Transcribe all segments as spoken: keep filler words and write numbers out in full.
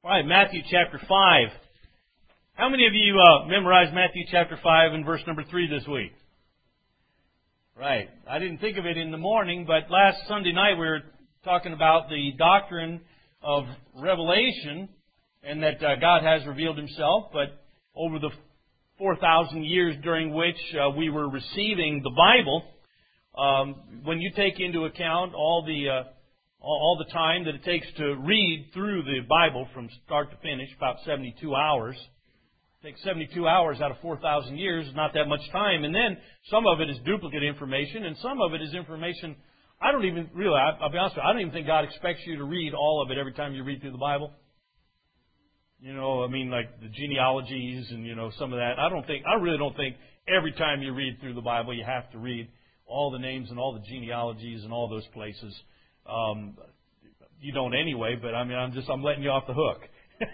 All right, Matthew chapter five. How many of you uh, memorized Matthew chapter five and verse number three this week? Right. I didn't think of it in the morning, but last Sunday night we were talking about the doctrine of revelation and that uh, God has revealed Himself, but over the four thousand years during which uh, we were receiving the Bible, um, when you take into account all the uh, all the time that it takes to read through the Bible from start to finish, about seventy-two hours. It takes seventy-two hours out of four thousand years, not that much time. And then some of it is duplicate information, and some of it is information, I don't even, really, I'll be honest with you, I don't even think God expects you to read all of it every time you read through the Bible. You know, I mean, like the genealogies and, you know, some of that. I don't think, I really don't think every time you read through the Bible you have to read all the names and all the genealogies and all those places. Um, you don't anyway, but I mean, I'm just, I'm letting you off the hook.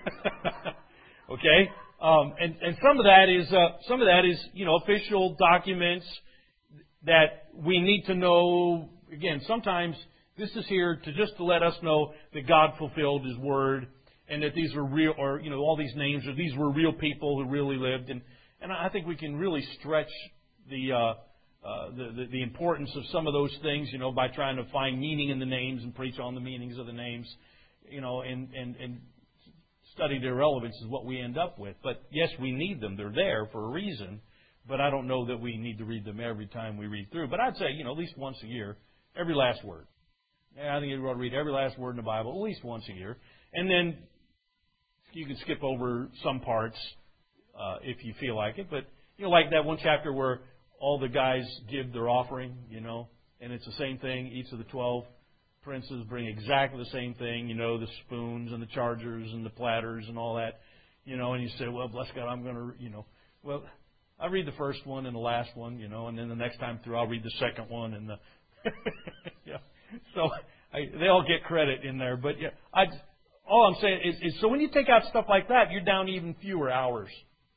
Okay? Um, and, and some of that is, uh, some of that is, you know, official documents that we need to know. Again, sometimes this is here to just to let us know that God fulfilled His word and that these were real, or, you know, all these names, or these were real people who really lived. And, and I think we can really stretch the, uh, Uh, the, the, the importance of some of those things, you know, by trying to find meaning in the names and preach on the meanings of the names, you know, and, and, and study their relevance is what we end up with. But yes, we need them. They're there for a reason, but I don't know that we need to read them every time we read through. But I'd say, you know, at least once a year, every last word. Yeah, I think you ought to read every last word in the Bible at least once a year. And then you can skip over some parts uh, if you feel like it. But, you know, like that one chapter where all the guys give their offering, you know, and it's the same thing. Each of the twelve princes bring exactly the same thing, you know, the spoons and the chargers and the platters and all that, you know, and you say, well, bless God, I'm going to, you know, well, I read the first one and the last one, you know, and then the next time through I'll read the second one and the, yeah. So I, they all get credit in there, but yeah, I, all I'm saying is, is, so when you take out stuff like that, you're down even fewer hours.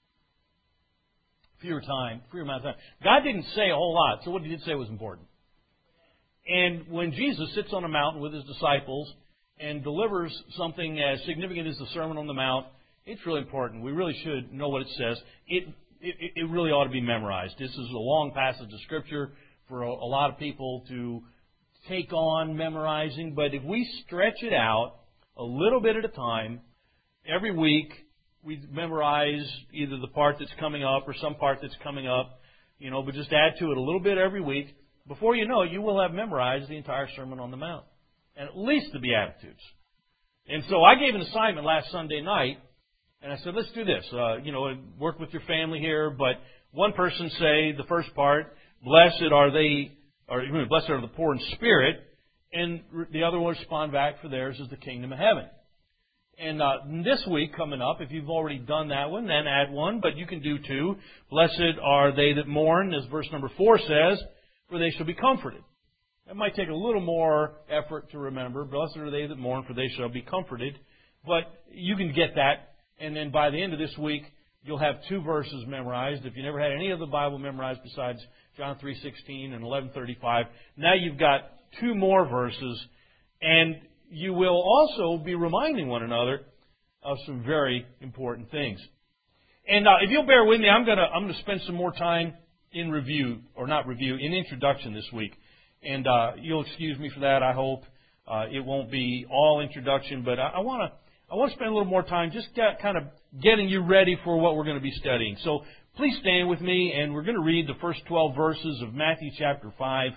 Fewer time, fewer amount of time. God didn't say a whole lot, so what He did say was important. And when Jesus sits on a mountain with His disciples and delivers something as significant as the Sermon on the Mount, it's really important. We really should know what it says. It it, it really ought to be memorized. This is a long passage of Scripture for a, a lot of people to take on memorizing, but if we stretch it out a little bit at a time, every week, we memorize either the part that's coming up or some part that's coming up, you know, but just add to it a little bit every week. Before you know it, you will have memorized the entire Sermon on the Mount, and at least the Beatitudes. And so I gave an assignment last Sunday night, and I said, let's do this. Uh, you know, work with your family here, but one person say the first part, blessed are they, or blessed are the poor in spirit, and the other will respond back for theirs is the kingdom of heaven. And uh, this week coming up, if you've already done that one, then add one, but you can do two. Blessed are they that mourn, as verse number four says, for they shall be comforted. That might take a little more effort to remember. Blessed are they that mourn, for they shall be comforted. But you can get that, and then by the end of this week, you'll have two verses memorized. If you never had any of the Bible memorized besides John three sixteen and eleven thirty-five, now you've got two more verses, and you will also be reminding one another of some very important things. And uh, if you'll bear with me, I'm going to I'm going to spend some more time in review, or not review, in introduction this week. And uh, you'll excuse me for that, I hope. Uh, it won't be all introduction, but I, I want to I want to spend a little more time just get, kind of getting you ready for what we're going to be studying. So please stand with me, and we're going to read the first twelve verses of Matthew chapter five.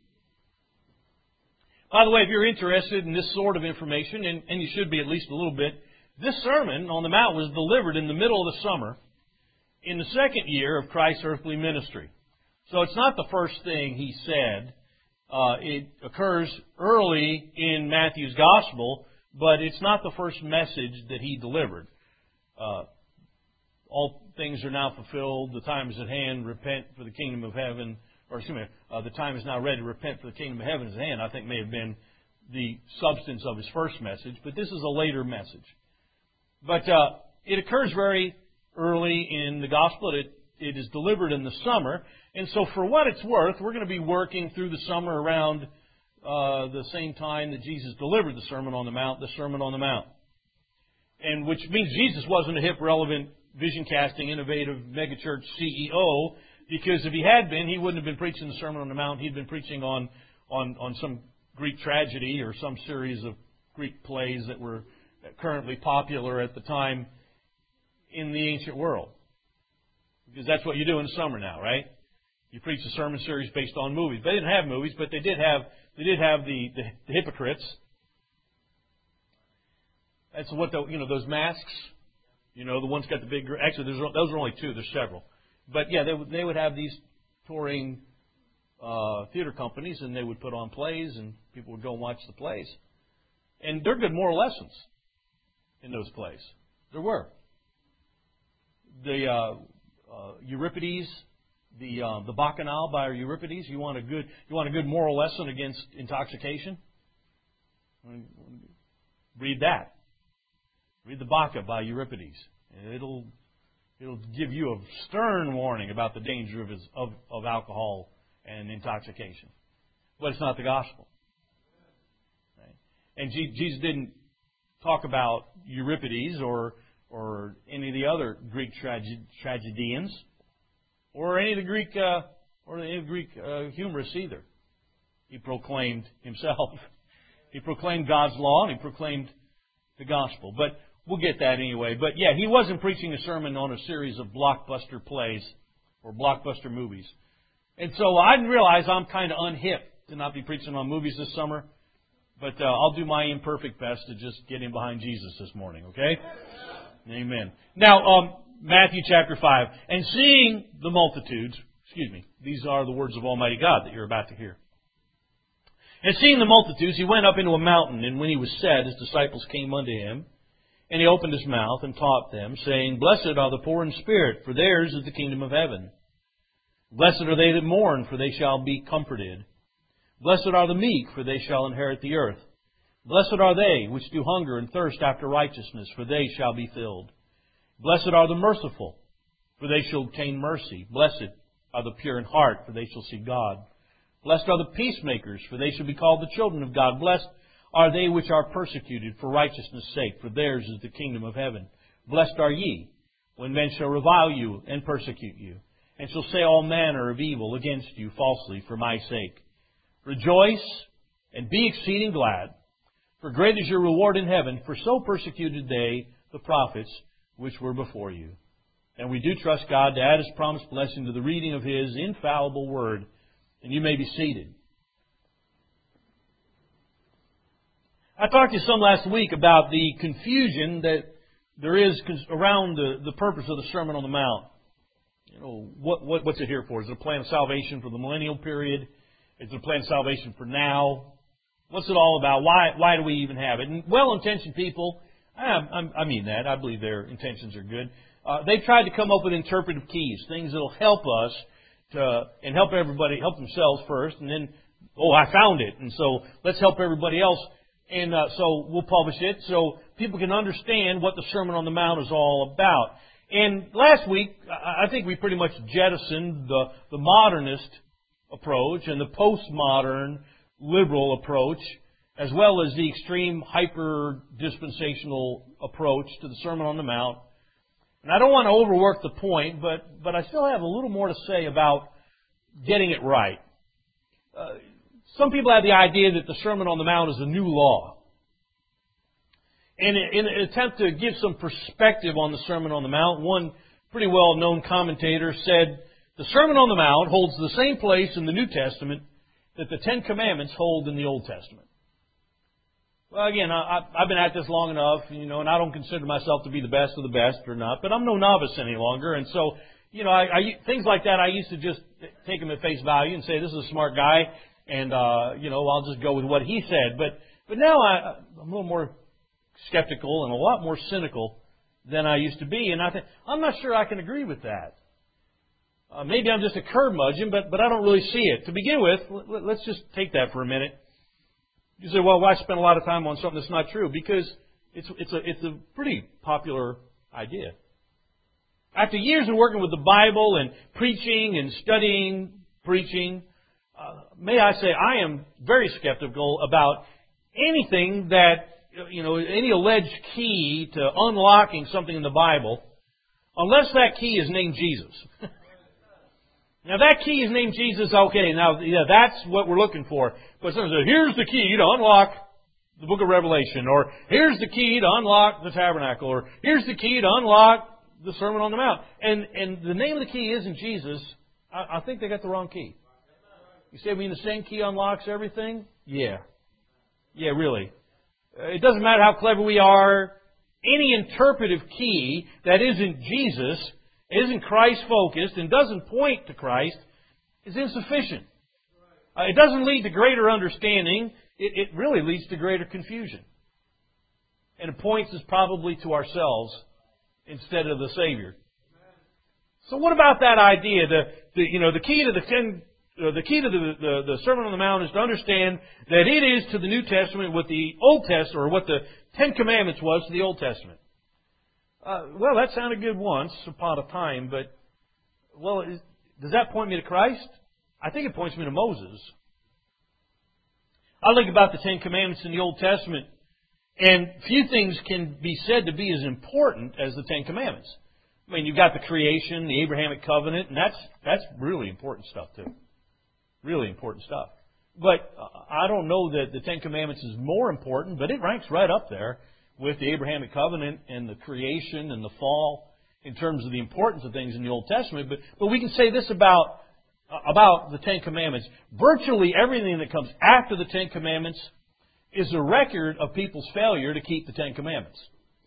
By the way, if you're interested in this sort of information, and, and you should be at least a little bit, this Sermon on the Mount was delivered in the middle of the summer in the second year of Christ's earthly ministry. So it's not the first thing He said. Uh, it occurs early in Matthew's Gospel, but it's not the first message that He delivered. Uh, all things are now fulfilled. The time is at hand. Repent, for the kingdom of heaven. Or excuse me, uh, the time is now ready to repent, for the kingdom of heaven is at hand, I think may have been the substance of His first message, but this is a later message. But uh, it occurs very early in the Gospel. It, it is delivered in the summer, and so for what it's worth, we're going to be working through the summer around uh, the same time that Jesus delivered the Sermon on the Mount, the Sermon on the Mount. and which means Jesus wasn't a hip, relevant, vision-casting, innovative, megachurch C E O, because if he had been, he wouldn't have been preaching the Sermon on the Mount. He'd been preaching on, on, on some Greek tragedy or some series of Greek plays that were currently popular at the time in the ancient world. Because that's what you do in the summer now, right? You preach a sermon series based on movies. They didn't have movies, but they did have they did have the, the, the hypocrites. That's what the, you know, those masks. You know, the ones got the big. Actually, there's, those are only two. There's several, but yeah, they would they would have these touring uh, theater companies, and they would put on plays, and people would go and watch the plays. And they're good moral lessons in those plays. There were the uh, uh, Euripides, the uh, the Bacchanal by Euripides. You want a good you want a good moral lesson against intoxication? Read that. Read the Baccha by Euripides. It'll it'll give you a stern warning about the danger of his, of, of alcohol and intoxication. But it's not the gospel. Right? And Jesus didn't talk about Euripides or or any of the other Greek trage- tragedians or any of the Greek uh, or any of the Greek uh, humorists either. He proclaimed himself. He proclaimed God's law and he proclaimed the gospel. But we'll get that anyway. But yeah, he wasn't preaching a sermon on a series of blockbuster plays or blockbuster movies. And so I didn't realize I'm kind of unhip to not be preaching on movies this summer. But uh, I'll do my imperfect best to just get in behind Jesus this morning, okay? Amen. Now, um, Matthew chapter five. And seeing the multitudes, excuse me, these are the words of Almighty God that you're about to hear. And seeing the multitudes, he went up into a mountain, and when he was set, his disciples came unto him. And he opened his mouth and taught them, saying, Blessed are the poor in spirit, for theirs is the kingdom of heaven. Blessed are they that mourn, for they shall be comforted. Blessed are the meek, for they shall inherit the earth. Blessed are they which do hunger and thirst after righteousness, for they shall be filled. Blessed are the merciful, for they shall obtain mercy. Blessed are the pure in heart, for they shall see God. Blessed are the peacemakers, for they shall be called the children of God. Blessed are they which are persecuted for righteousness' sake, for theirs is the kingdom of heaven. Blessed are ye, when men shall revile you and persecute you, and shall say all manner of evil against you falsely for my sake. Rejoice and be exceeding glad, for great is your reward in heaven, for so persecuted they the prophets which were before you. And we do trust God to add His promised blessing to the reading of His infallible Word, and you may be seated. I talked to you some last week about the confusion that there is around the, the purpose of the Sermon on the Mount. You know, what, what what's it here for? Is it a plan of salvation for the millennial period? Is it a plan of salvation for now? What's it all about? Why why do we even have it? And well-intentioned people, I, I mean that. I believe their intentions are good. Uh, they've tried to come up with interpretive keys, things that will help us to and help everybody, help themselves first, and then, oh, I found it, and so let's help everybody else. And uh, so we'll publish it so people can understand what the Sermon on the Mount is all about. And last week, I think we pretty much jettisoned the, the modernist approach and the postmodern liberal approach, as well as the extreme hyper-dispensational approach to the Sermon on the Mount. And I don't want to overwork the point, but, but I still have a little more to say about getting it right. Uh, Some people have the idea that the Sermon on the Mount is a new law. And in an attempt to give some perspective on the Sermon on the Mount, one pretty well-known commentator said, the Sermon on the Mount holds the same place in the New Testament that the Ten Commandments hold in the Old Testament. Well, again, I, I've been at this long enough, you know, and I don't consider myself to be the best of the best or not, but I'm no novice any longer. And so, you know, I, I, things like that, I used to just take them at face value and say, this is a smart guy. And, uh, you know, I'll just go with what he said. But but now I, I'm a little more skeptical and a lot more cynical than I used to be. And I think, I'm not sure I can agree with that. Uh, maybe I'm just a curmudgeon, but, but I don't really see it. To begin with, let, let's just take that for a minute. You say, well, why spend a lot of time on something that's not true? Because it's, it's, a, it's a pretty popular idea. After years of working with the Bible and preaching and studying, preaching, Uh, may I say, I am very skeptical about anything that you know, any alleged key to unlocking something in the Bible, unless that key is named Jesus. Now, that key is named Jesus, okay, now, yeah, that's what we're looking for. But someone says, here's the key to unlock the book of Revelation, or here's the key to unlock the tabernacle, or here's the key to unlock the Sermon on the Mount. And and the name of the key isn't Jesus. I, I think they got the wrong key. You say, I mean, the same key unlocks everything? Yeah. Yeah, really. It doesn't matter how clever we are. Any interpretive key that isn't Jesus, isn't Christ-focused, and doesn't point to Christ is insufficient. Uh, it doesn't lead to greater understanding. It, it really leads to greater confusion. And it points us probably to ourselves instead of the Savior. So what about that idea? The, the you know the key to the ten, uh, the key to the, the the Sermon on the Mount is to understand that it is to the New Testament what the Old Testament, or what the Ten Commandments was to the Old Testament. Uh, well, that sounded good once upon a time, but well, is, does that point me to Christ? I think it points me to Moses. I think about the Ten Commandments in the Old Testament, and few things can be said to be as important as the Ten Commandments. I mean, you've got the creation, the Abrahamic covenant, and that's that's really important stuff too. Really important stuff. But I don't know that the Ten Commandments is more important, but it ranks right up there with the Abrahamic covenant and the creation and the fall in terms of the importance of things in the Old Testament. But but we can say this about about the Ten Commandments. Virtually everything that comes after the Ten Commandments is a record of people's failure to keep the Ten Commandments.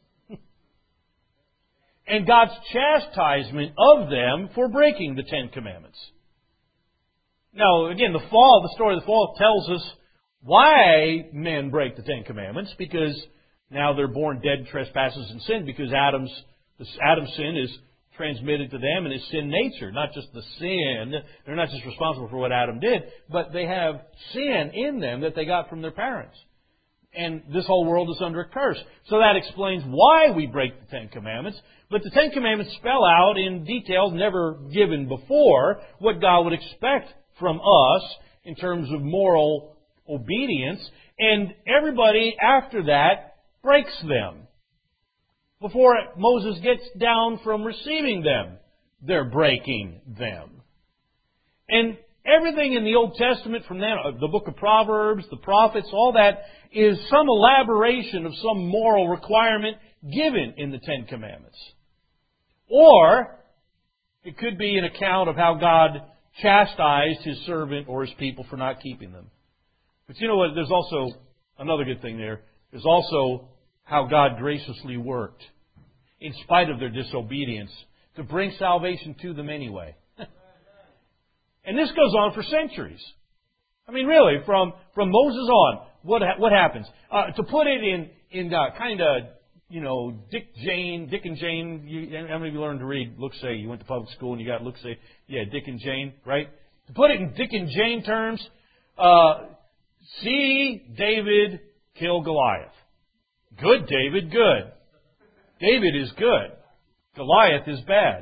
And God's chastisement of them for breaking the Ten Commandments. Now, again, the fall, the story of the fall tells us why men break the Ten Commandments, because now they're born dead in trespasses and sin, because Adam's Adam's sin is transmitted to them and his sin nature. Not just the sin, they're not just responsible for what Adam did, but they have sin in them that they got from their parents. And this whole world is under a curse. So that explains why we break the Ten Commandments. But the Ten Commandments spell out in details never given before what God would expect from us in terms of moral obedience. And everybody after that breaks them. Before Moses gets down from receiving them, they're breaking them. And everything in the Old Testament from then, the book of Proverbs, the prophets, all that is some elaboration of some moral requirement given in the Ten Commandments. Or it could be an account of how God chastised His servant or His people for not keeping them. But you know what? There's also another good thing there. There's also how God graciously worked, in spite of their disobedience, to bring salvation to them anyway. And this goes on for centuries. I mean, really, from, from Moses on, what what happens? Uh, to put it in in uh, kind of, you know, Dick Jane, Dick and Jane. You, how many of you learned to read? Look, say you went to public school and you got look, say, yeah, Dick and Jane, right? To put it in Dick and Jane terms, uh, see David kill Goliath. Good, David, good. David is good. Goliath is bad.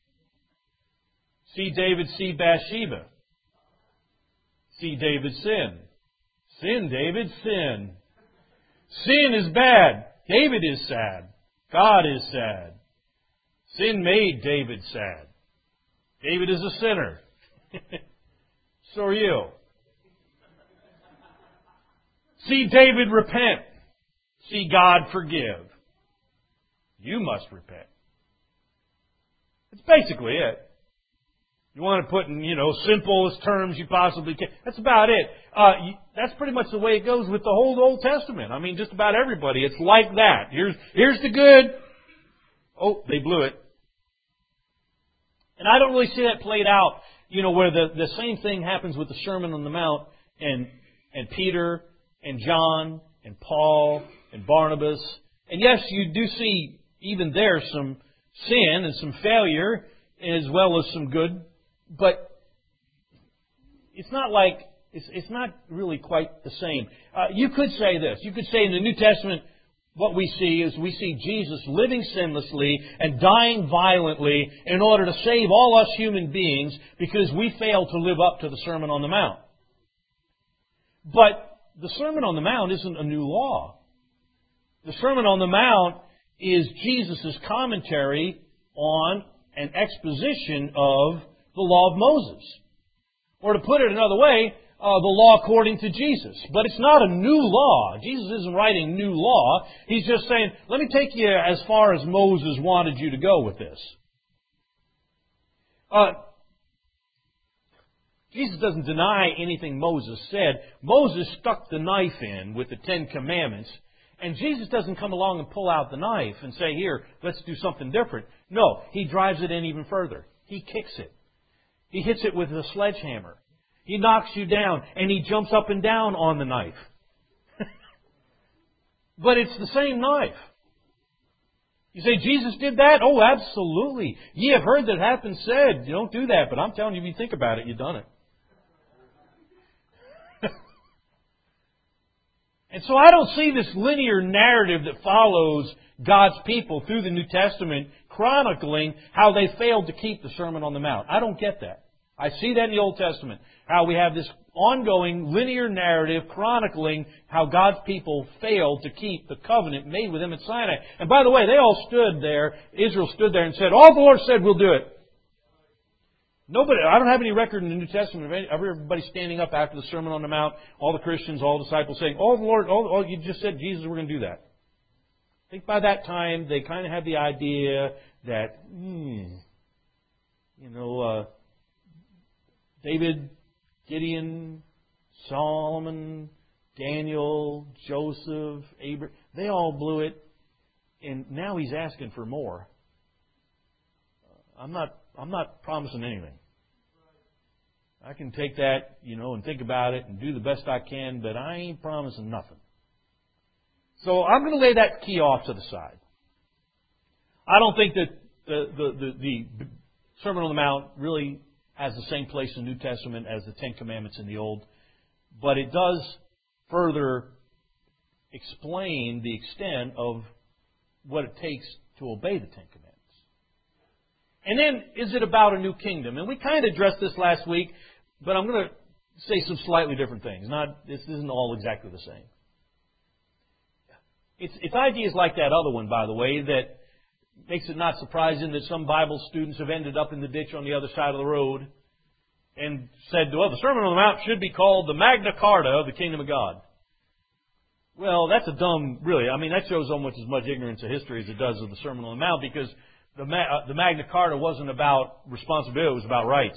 See David see Bathsheba. See David sin. Sin, David, sin. Sin is bad. David is sad. God is sad. Sin made David sad. David is a sinner. So are you. See David repent. See God forgive. You must repent. That's basically it. You want to put in, you know, simplest terms you possibly can. That's about it. Uh, you, that's pretty much the way it goes with the whole Old Testament. I mean, just about everybody. It's like that. Here's, here's the good. Oh, they blew it. And I don't really see that played out, you know, where the, the same thing happens with the Sermon on the Mount and, and Peter and John and Paul and Barnabas. And yes, you do see even there some sin and some failure as well as some good. But it's not like, it's, it's not really quite the same. Uh, you could say this. You could say in the New Testament, what we see is we see Jesus living sinlessly and dying violently in order to save all us human beings because we failed to live up to the Sermon on the Mount. But the Sermon on the Mount isn't a new law. The Sermon on the Mount is Jesus' commentary on an exposition of the law of Moses. Or to put it another way, uh, the law according to Jesus. But it's not a new law. Jesus isn't writing new law. He's just saying, let me take you as far as Moses wanted you to go with this. Uh, Jesus doesn't deny anything Moses said. Moses stuck the knife in with the Ten Commandments. And Jesus doesn't come along and pull out the knife and say, here, let's do something different. No, He drives it in even further. He kicks it. He hits it with a sledgehammer. He knocks you down, and He jumps up and down on the knife. But it's the same knife. You say, Jesus did that? Oh, absolutely. Ye have heard that it hath been said. You don't do that, but I'm telling you, if you think about it, you've done it. And so I don't see this linear narrative that follows God's people through the New Testament chronicling how they failed to keep the Sermon on the Mount. I don't get that. I see that in the Old Testament, how we have this ongoing linear narrative chronicling how God's people failed to keep the covenant made with Him at Sinai. And by the way, they all stood there, Israel stood there and said, all the Lord said, we'll do it. Nobody, I don't have any record in the New Testament of everybody standing up after the Sermon on the Mount, all the Christians, all the disciples saying, oh, the Lord, oh, oh, you just said, Jesus, we're going to do that. I think by that time, they kind of had the idea that, hmm, you know, uh, David, Gideon, Solomon, Daniel, Joseph, Abraham, they all blew it, and now He's asking for more. I'm not, I'm not promising anything. I can take that, you know, and think about it and do the best I can, but I ain't promising nothing. So I'm going to lay that key off to the side. I don't think that the, the, the, the Sermon on the Mount really has the same place in the New Testament as the Ten Commandments in the Old, but it does further explain the extent of what it takes to obey the Ten Commandments. And then, is it about a new kingdom? And we kind of addressed this last week, but I'm going to say some slightly different things. Not, this isn't all exactly the same. It's, it's ideas like that other one, by the way, that makes it not surprising that some Bible students have ended up in the ditch on the other side of the road and said, well, the Sermon on the Mount should be called the Magna Carta of the Kingdom of God. Well, that's a dumb, really, I mean, that shows almost as much ignorance of history as it does of the Sermon on the Mount, because The, uh, the Magna Carta wasn't about responsibility, it was about rights.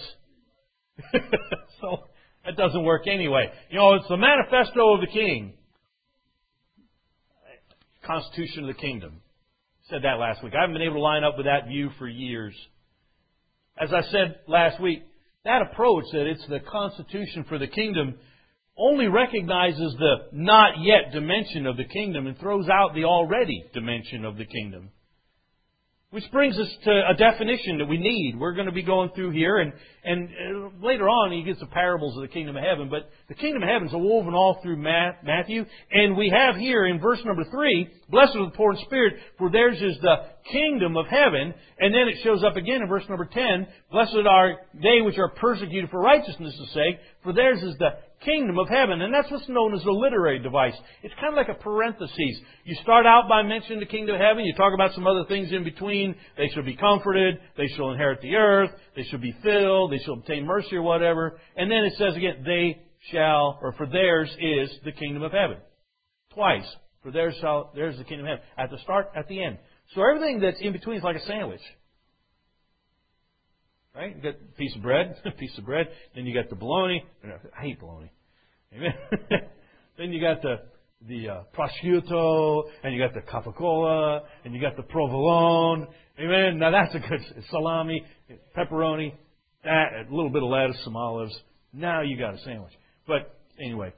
So, that doesn't work anyway. You know, it's the Manifesto of the King. Constitution of the Kingdom. Said that last week. I haven't been able to line up with that view for years. As I said last week, that approach that it's the Constitution for the Kingdom only recognizes the not yet dimension of the kingdom and throws out the already dimension of the kingdom. Which brings us to a definition that we need. We're going to be going through here, and, and later on he gets the parables of the kingdom of heaven. But the kingdom of heaven is woven all through Matthew. And we have here in verse number three, blessed are the poor in spirit, for theirs is the kingdom of heaven. And then it shows up again in verse number ten, blessed are they which are persecuted for righteousness' sake, for theirs is the kingdom of heaven. And that's what's known as a literary device. It's kind of like a parenthesis. You start out by mentioning the kingdom of heaven. You talk about some other things in between. They shall be comforted. They shall inherit the earth. They shall be filled. They shall obtain mercy or whatever. And then it says again, they shall, or for theirs is the kingdom of heaven. Twice. For theirs shall, theirs is the kingdom of heaven. At the start, at the end. So everything that's in between is like a sandwich. Right? You got a piece of bread, a piece of bread. Then you got the bologna. I hate bologna. Amen. Then you got the the uh, prosciutto, and you got the capicola, and you got the provolone. Amen. Now that's a good salami, pepperoni, that, a little bit of lettuce, some olives. Now you got a sandwich. But anyway,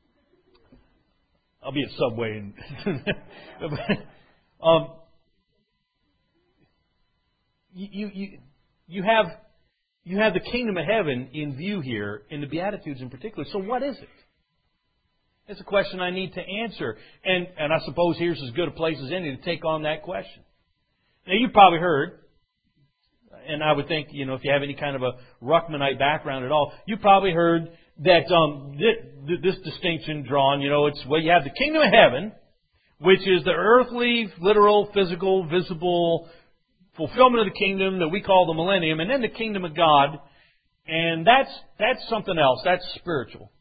I'll be at Subway and um, you you you have you have the kingdom of heaven in view here, in the Beatitudes in particular. So what is it? It's a question I need to answer. And, and I suppose here's as good a place as any to take on that question. Now, you've probably heard, and I would think, you know, if you have any kind of a Ruckmanite background at all, you've probably heard that um, th- th- this distinction drawn, you know, it's, well, you have the kingdom of heaven, which is the earthly, literal, physical, visible fulfillment of the kingdom that we call the millennium, and then the kingdom of God, and that's that's something else. That's spiritual.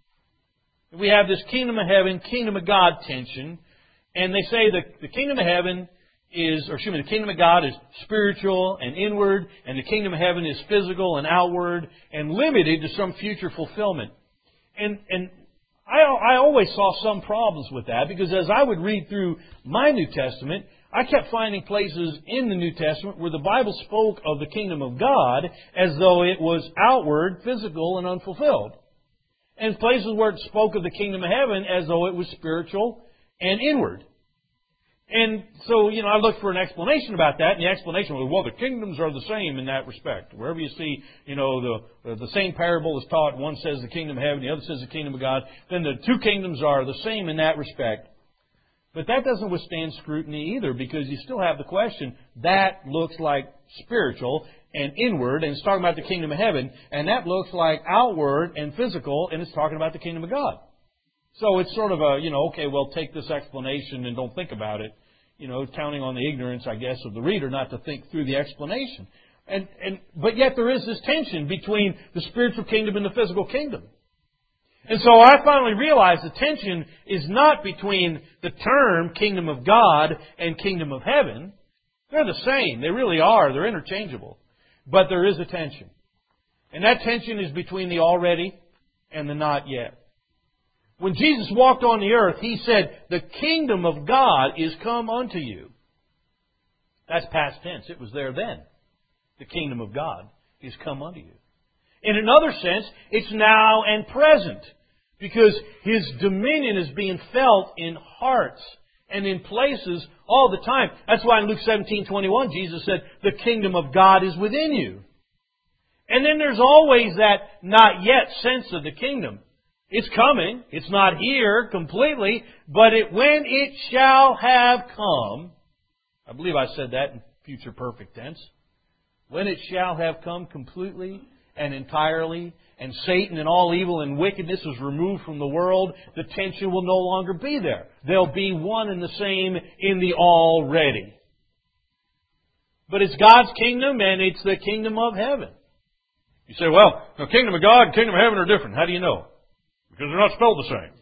We have this kingdom of heaven, kingdom of God tension, and they say that the kingdom of heaven is, or excuse me, the kingdom of God is spiritual and inward, and the kingdom of heaven is physical and outward and limited to some future fulfillment. And and I, I always saw some problems with that, because as I would read through my New Testament, I kept finding places in the New Testament where the Bible spoke of the kingdom of God as though it was outward, physical, and unfulfilled. And places where it spoke of the kingdom of heaven as though it was spiritual and inward. And so, you know, I looked for an explanation about that, and the explanation was, well, the kingdoms are the same in that respect. Wherever you see, you know, the the same parable is taught, one says the kingdom of heaven, the other says the kingdom of God, then the two kingdoms are the same in that respect. But that doesn't withstand scrutiny either, because you still have the question, that looks like spiritual and inward, and it's talking about the kingdom of heaven, and that looks like outward and physical, and it's talking about the kingdom of God. So it's sort of a, you know, okay, well, take this explanation and don't think about it. You know, counting on the ignorance, I guess, of the reader not to think through the explanation. And, and but yet there is this tension between the spiritual kingdom and the physical kingdom. And so I finally realized the tension is not between the term kingdom of God and kingdom of heaven. They're the same. They really are. They're interchangeable. But there is a tension. And that tension is between the already and the not yet. When Jesus walked on the earth, He said, the kingdom of God is come unto you. That's past tense. It was there then. The kingdom of God is come unto you. In another sense, it's now and present, because His dominion is being felt in hearts and in places all the time. That's why in Luke seventeen twenty-one, Jesus said, the kingdom of God is within you. And then there's always that not yet sense of the kingdom. It's coming. It's not here completely, but it, when it shall have come, I believe I said that in future perfect tense, when it shall have come completely and entirely, and Satan and all evil and wickedness is removed from the world, the tension will no longer be there. They'll be one and the same in the already. But it's God's kingdom, and it's the kingdom of heaven. You say, well, the kingdom of God and kingdom of heaven are different. How do you know? Because they're not spelled the same.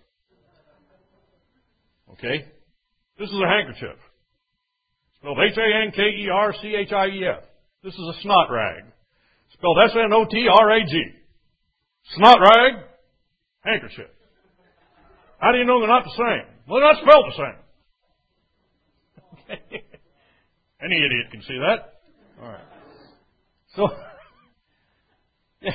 Okay? This is a handkerchief. Spelled H A N K E R C H I E F. This is a snot rag. Spelled S N O T R A G. Snot rag, handkerchief. How do you know they're not the same? Well, they're not spelled the same. Okay. Any idiot can see that. All right. So, yeah.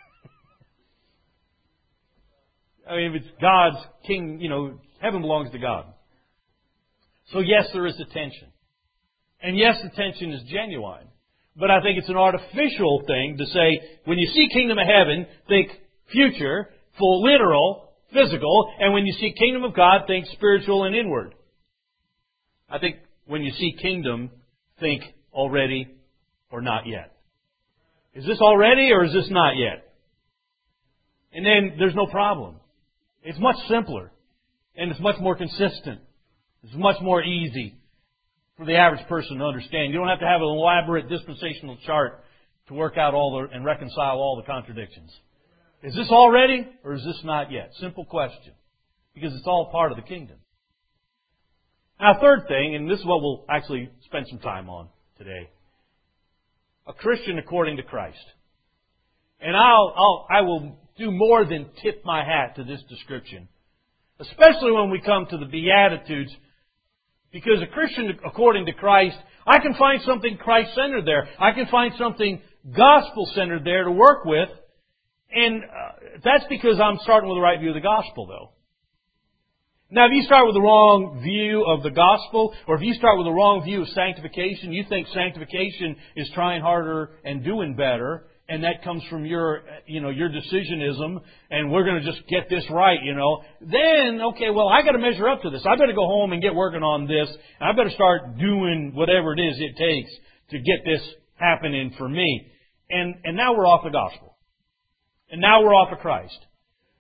I mean, if it's God's king, you know, heaven belongs to God. So yes, there is a tension. And yes, the tension is genuine. But I think it's an artificial thing to say, when you see kingdom of heaven, think future, full literal, physical, and when you see kingdom of God, think spiritual and inward. I think when you see kingdom, think already or not yet. Is this already or is this not yet? And then there's no problem. It's much simpler. And it's much more consistent. It's much more easy for the average person to understand. You don't have to have an elaborate dispensational chart to work out all the, and reconcile all the contradictions. Is this already or is this not yet? Simple question. Because it's all part of the kingdom. Now, third thing, and this is what we'll actually spend some time on today. A Christian according to Christ. And I'll, I'll, I will do more than tip my hat to this description. Especially when we come to the Beatitudes. Because a Christian according to Christ, I can find something Christ-centered there. I can find something gospel-centered there to work with. And uh, that's because I'm starting with the right view of the gospel, though. Now, if you start with the wrong view of the gospel, or if you start with the wrong view of sanctification, you think sanctification is trying harder and doing better, and that comes from your, you know, your decisionism, and we're going to just get this right, you know, then, okay, well, I got to measure up to this. I better go home and get working on this, and I better start doing whatever it is it takes to get this happening for me. And, and now we're off the gospel. And now we're off of Christ.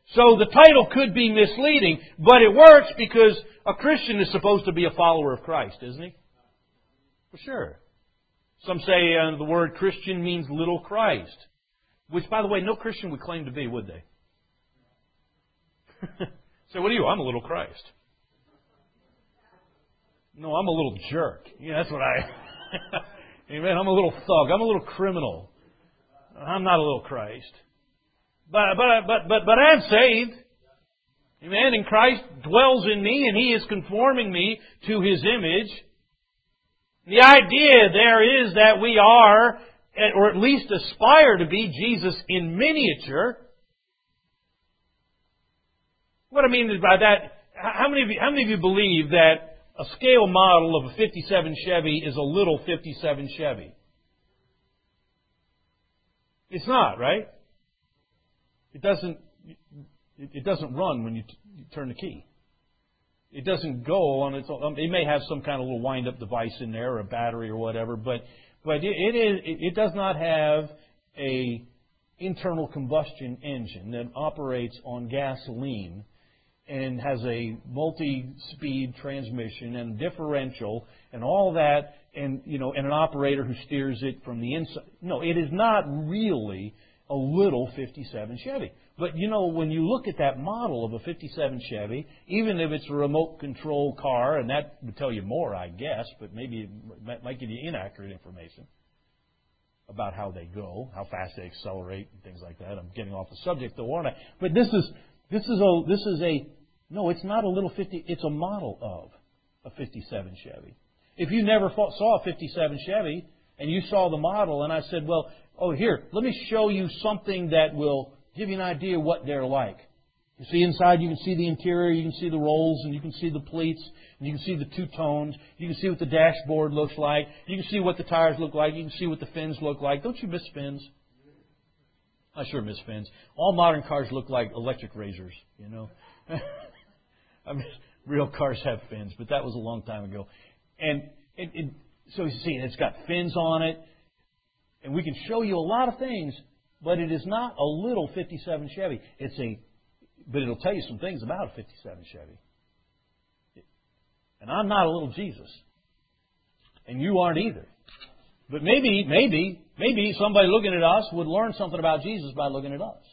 So the title could be misleading, but it works because a Christian is supposed to be a follower of Christ, isn't he? For sure. Some say uh, the word Christian means little Christ, which, by the way, no Christian would claim to be, would they? So what are you? I'm a little Christ. No, I'm a little jerk. Yeah, that's what I... Amen. I'm a little thug. I'm a little criminal. I'm not a little Christ. But, but, but, but, but I'm saved. Amen. And Christ dwells in me and He is conforming me to His image. The idea there is that we are, or at least aspire to be, Jesus in miniature. What I mean by that, how many of you, how many of you believe that a scale model of a fifty-seven Chevy is a little fifty-seven Chevy? It's not, right? It doesn't, it doesn't run when you, t- you turn the key. It doesn't go on its own. It may have some kind of little wind-up device in there, or a battery or whatever, but but it, it is it does not have a internal combustion engine that operates on gasoline and has a multi-speed transmission and differential and all that, and you know, and an operator who steers it from the inside. No, it is not really a little fifty-seven Chevy. But you know, when you look at that model of a fifty-seven Chevy, even if it's a remote control car, and that would tell you more, I guess, but maybe it might give you inaccurate information about how they go, how fast they accelerate, and things like that. I'm getting off the subject, though, aren't I? But this is this is a this is a no, it's not a little fifty. It's a model of a fifty-seven Chevy. If you never saw a fifty-seven Chevy and you saw the model, and I said, well, oh, here, let me show you something that will give you an idea what they're like. You see inside, you can see the interior, you can see the rolls, and you can see the pleats, and you can see the two-tones. You can see what the dashboard looks like. You can see what the tires look like. You can see what the fins look like. Don't you miss fins? I sure miss fins. All modern cars look like electric razors, you know. I mean, real cars have fins, but that was a long time ago. And it, it, so you see, it's got fins on it, and we can show you a lot of things, but it is not a little fifty-seven Chevy. It's a, but it'll tell you some things about a fifty-seven Chevy. And I'm not a little Jesus, and you aren't either. But maybe, maybe, maybe somebody looking at us would learn something about Jesus by looking at us.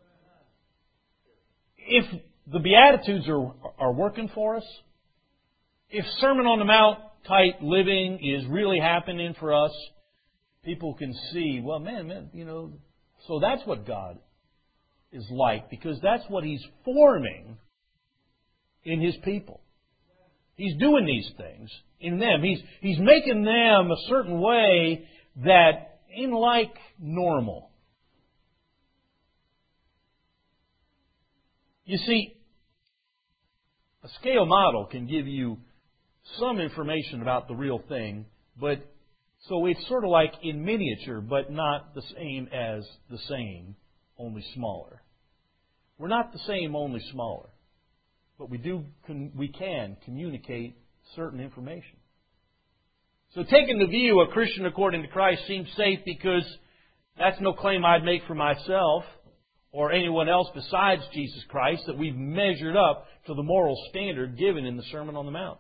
If the Beatitudes are are working for us, if Sermon on the Mount type living is really happening for us, people can see, well, man, man, you know, so that's what God is like, because that's what He's forming in His people. He's doing these things in them. He's He's making them a certain way that ain't like normal. You see, a scale model can give you some information about the real thing, but so it's sort of like in miniature, but not the same as the same, only smaller. We're not the same, only smaller, but we do we can communicate certain information. So taking the view, a Christian according to Christ seems safe because that's no claim I'd make for myself or anyone else besides Jesus Christ, that we've measured up to the moral standard given in the Sermon on the Mount.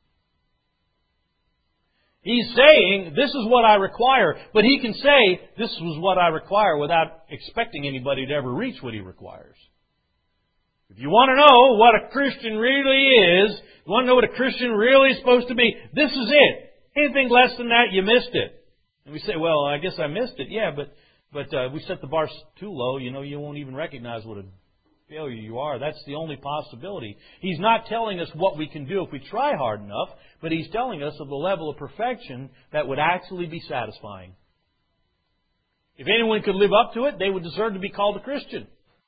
He's saying, this is what I require, but He can say, this is what I require without expecting anybody to ever reach what He requires. If you want to know what a Christian really is, you want to know what a Christian really is supposed to be, this is it. Anything less than that, you missed it. And we say, well, I guess I missed it. Yeah, but but uh, we set the bar too low, you know, you won't even recognize what a failure you are. That's the only possibility. He's not telling us what we can do if we try hard enough, but He's telling us of the level of perfection that would actually be satisfying. If anyone could live up to it, they would deserve to be called a Christian.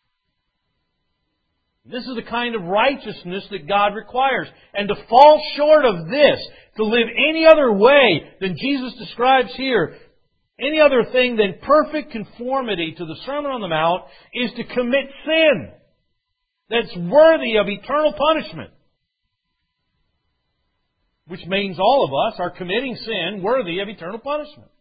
This is the kind of righteousness that God requires. And to fall short of this, to live any other way than Jesus describes here, any other thing than perfect conformity to the Sermon on the Mount, is to commit sin that's worthy of eternal punishment. Which means all of us are committing sin worthy of eternal punishment.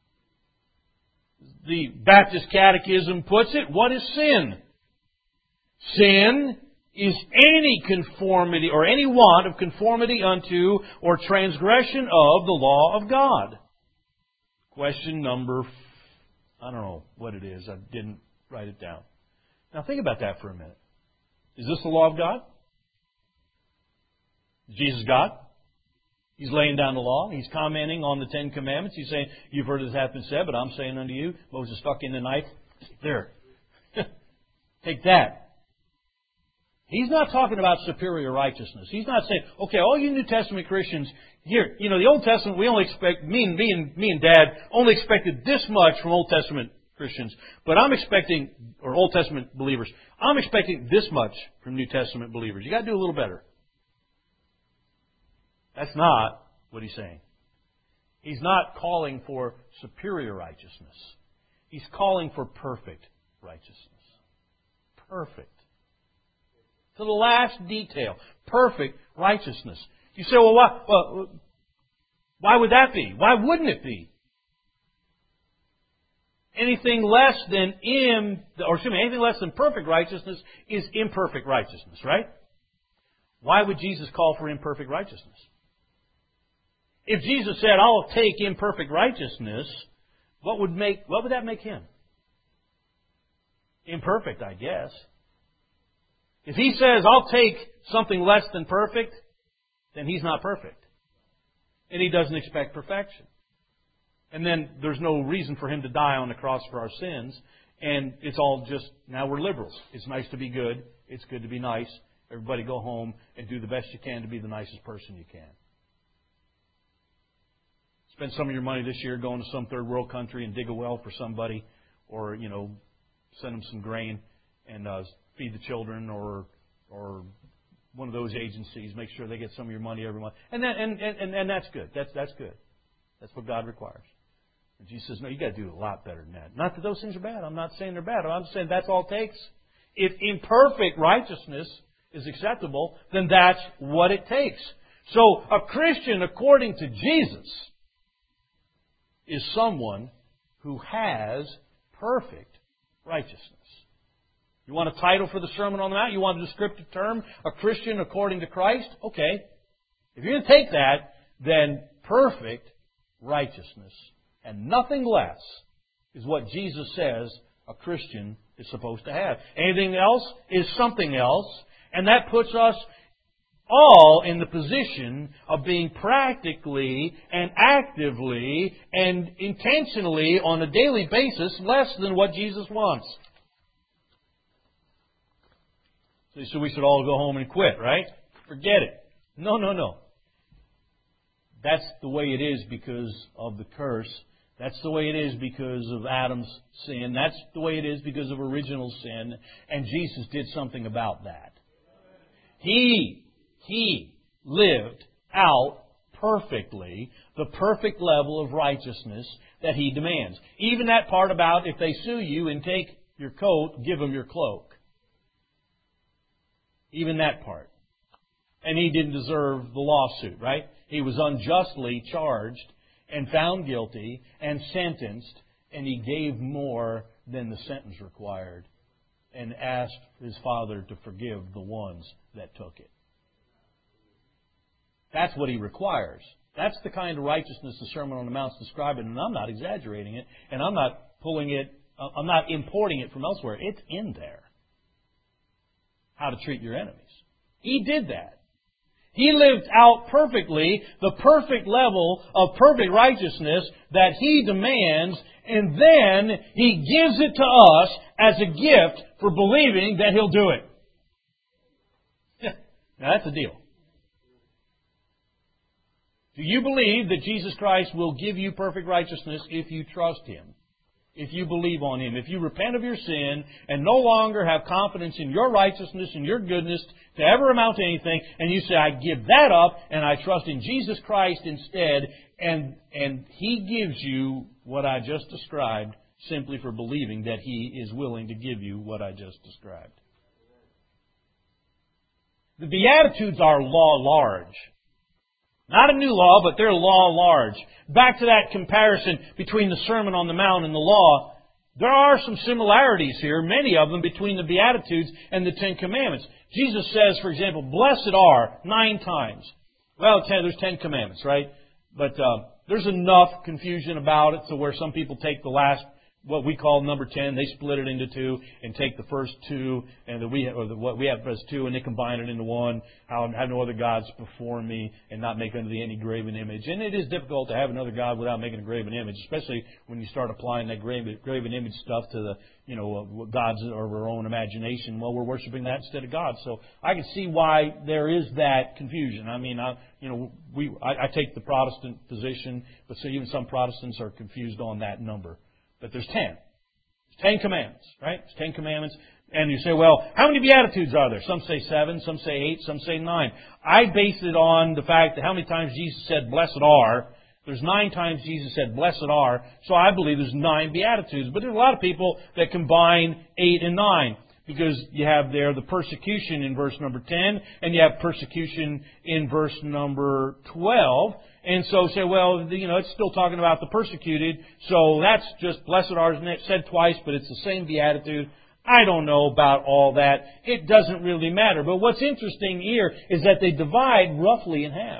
The Baptist Catechism puts it, what is sin? Sin is any conformity or any want of conformity unto or transgression of the law of God. Question number, I don't know what it is. I didn't write it down. Now think about that for a minute. Is this the law of God? Is Jesus God? He's laying down the law. He's commenting on the Ten Commandments. He's saying, you've heard it hath been said, but I'm saying unto you, Moses stuck in the knife. There. Take that. He's not talking about superior righteousness. He's not saying, okay, all you New Testament Christians, here, you know, the Old Testament, we only expect, me and, me and, me and Dad only expected this much from Old Testament Christians. But I'm expecting, or Old Testament believers, I'm expecting this much from New Testament believers. You got to do a little better. That's not what he's saying. He's not calling for superior righteousness. He's calling for perfect righteousness. Perfect. To the last detail. Perfect righteousness. You say, well, why, well, why would that be? Why wouldn't it be? Anything less than im, or excuse me, anything less than perfect righteousness is imperfect righteousness, right? Why would Jesus call for imperfect righteousness? If Jesus said, I'll take imperfect righteousness, what would make what would that make him? Imperfect, I guess. If he says, I'll take something less than perfect, then he's not perfect. And he doesn't expect perfection. And then there's no reason for him to die on the cross for our sins. And it's all just, now we're liberals. It's nice to be good. It's good to be nice. Everybody go home and do the best you can to be the nicest person you can. Spend some of your money this year going to some third world country and dig a well for somebody. Or, you know, send them some grain and uh, feed the children, or or one of those agencies. Make sure they get some of your money every month, and that, and, and and that's good. That's that's good. That's what God requires. And Jesus says, no, you got to do a lot better than that. Not that those things are bad. I'm not saying they're bad. I'm saying that's all it takes. If imperfect righteousness is acceptable, then that's what it takes. So a Christian, according to Jesus, is someone who has perfect righteousness. You want a title for the Sermon on the Mount? You want a descriptive term? A Christian according to Christ? Okay. If you're going to take that, then perfect righteousness and nothing less is what Jesus says a Christian is supposed to have. Anything else is something else, and that puts us all in the position of being practically and actively and intentionally on a daily basis less than what Jesus wants. So we should all go home and quit, right? Forget it. No, no, no. That's the way it is because of the curse. That's the way it is because of Adam's sin. That's the way it is because of original sin. And Jesus did something about that. He, He lived out perfectly the perfect level of righteousness that He demands. Even that part about if they sue you and take your coat, give them your cloak. Even that part. And He didn't deserve the lawsuit, right? He was unjustly charged and found guilty and sentenced, and He gave more than the sentence required and asked His Father to forgive the ones that took it. That's what He requires. That's the kind of righteousness the Sermon on the Mount is describing, and I'm not exaggerating it, and I'm not pulling it, I'm not importing it from elsewhere. It's in there. How to treat your enemies. He did that. He lived out perfectly the perfect level of perfect righteousness that He demands, and then He gives it to us as a gift for believing that He'll do it. Now that's a deal. Do you believe that Jesus Christ will give you perfect righteousness if you trust Him? If you believe on Him, if you repent of your sin and no longer have confidence in your righteousness and your goodness to ever amount to anything, and you say, I give that up and I trust in Jesus Christ instead, and, and He gives you what I just described simply for believing that He is willing to give you what I just described. The Beatitudes are law large. Not a new law, but they're law large. Back to that comparison between the Sermon on the Mount and the law. there are some similarities here, many of them, between the Beatitudes and the Ten Commandments. Jesus says, for example, blessed are, nine times. Well, ten, there's ten commandments, right? But uh, there's enough confusion about it to where some people take the last, what we call number ten, they split it into two and take the first two, and the we or the, what we have as two, and they combine it into one. I'll have no other gods before me, and not make unto thee any graven image. And it is difficult to have another god without making a graven image, especially when you start applying that graven, graven image stuff to the, you know, gods of our own imagination. Well, we're worshiping that instead of God. So I can see why there is that confusion. I mean, I, you know, we I, I take the Protestant position, but so even some Protestants are confused on that number. But there's ten. It's ten commandments, right? It's ten commandments. And you say, well, how many Beatitudes are there? Some say seven, some say eight, some say nine. I base it on the fact that how many times Jesus said, blessed are. There's nine times Jesus said, blessed are. So I believe there's nine Beatitudes. But there's a lot of people that combine eight and nine. Because you have there the persecution in verse number ten, and you have persecution in verse number twelve. And so say, well, you know, it's still talking about the persecuted, so that's just blessed are, isn't it? Said twice, but it's the same beatitude. I don't know about all that. It doesn't really matter. But what's interesting here is that they divide roughly in half.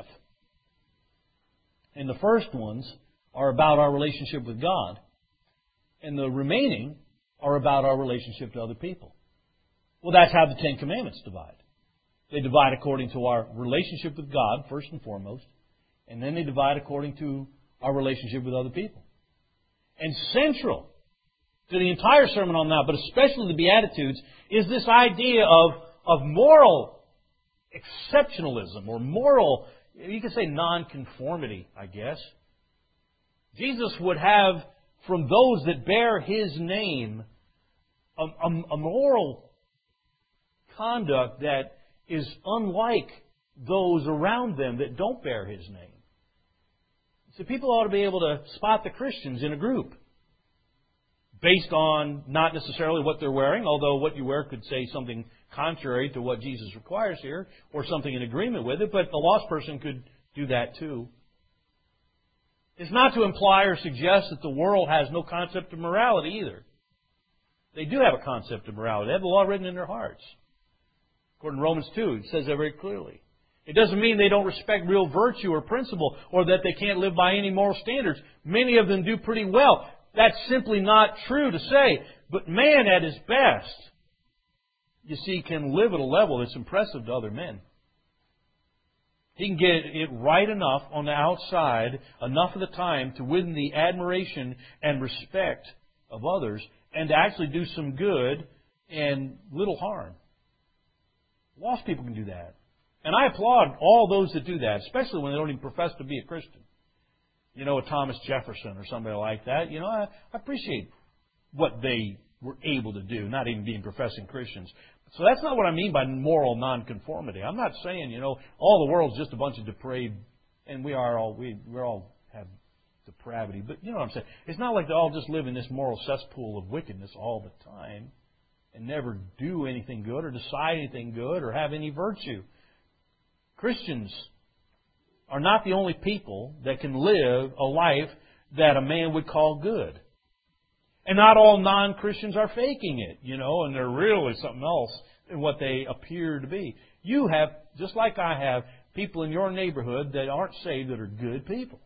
And the first ones are about our relationship with God. And the remaining are about our relationship to other people. Well, that's how the Ten Commandments divide. They divide according to our relationship with God, first and foremost. And then they divide according to our relationship with other people. And central to the entire Sermon on the Mount, but especially the Beatitudes, is this idea of, of moral exceptionalism or moral, you could say nonconformity, I guess. Jesus would have, from those that bear His name, a, a, a moral conduct that is unlike those around them that don't bear His name. So people ought to be able to spot the Christians in a group based on not necessarily what they're wearing, although what you wear could say something contrary to what Jesus requires here, or something in agreement with it, but a lost person could do that too. It's not to imply or suggest that the world has no concept of morality either. They do have a concept of morality. They have the law written in their hearts. According to Romans two, it says that very clearly. It doesn't mean they don't respect real virtue or principle, or that they can't live by any moral standards. Many of them do pretty well. That's simply not true to say. But man at his best, you see, can live at a level that's impressive to other men. He can get it right enough on the outside, enough of the time to win the admiration and respect of others, and to actually do some good and little harm. Lost people can do that. And I applaud all those that do that, especially when they don't even profess to be a Christian. You know, a Thomas Jefferson or somebody like that. You know, I, I appreciate what they were able to do, not even being professing Christians. So that's not what I mean by moral nonconformity. I'm not saying, you know, all the world's just a bunch of depraved, and we are all, we we all have depravity. But you know what I'm saying? It's not like they all just live in this moral cesspool of wickedness all the time and never do anything good or decide anything good or have any virtue. Christians are not the only people that can live a life that a man would call good. And not all non-Christians are faking it, you know, and they're really something else than what they appear to be. You have, just like I have, people in your neighborhood that aren't saved that are good people.